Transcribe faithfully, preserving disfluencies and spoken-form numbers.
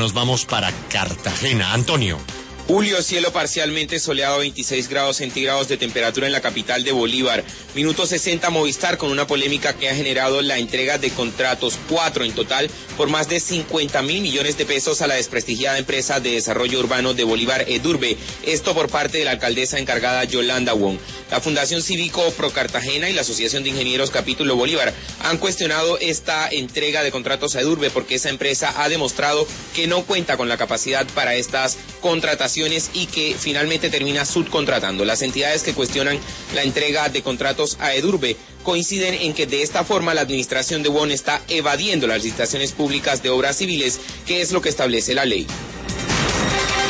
nos vamos para Cartagena. Antonio. Julio, cielo parcialmente soleado, veintiséis grados centígrados de temperatura en la capital de Bolívar. Minuto sesenta, Movistar con una polémica que ha generado la entrega de contratos, cuatro en total, por más de cincuenta mil millones de pesos a la desprestigiada empresa de desarrollo urbano de Bolívar, Edurbe. Esto por parte de la alcaldesa encargada Yolanda Wong. La Fundación Cívico Pro Cartagena y la Asociación de Ingenieros Capítulo Bolívar han cuestionado esta entrega de contratos a Edurbe porque esa empresa ha demostrado que no cuenta con la capacidad para estas contrataciones y que finalmente termina subcontratando. Las entidades que cuestionan la entrega de contratos a Edurbe coinciden en que de esta forma la administración de Wong está evadiendo las licitaciones públicas de obras civiles, que es lo que establece la ley.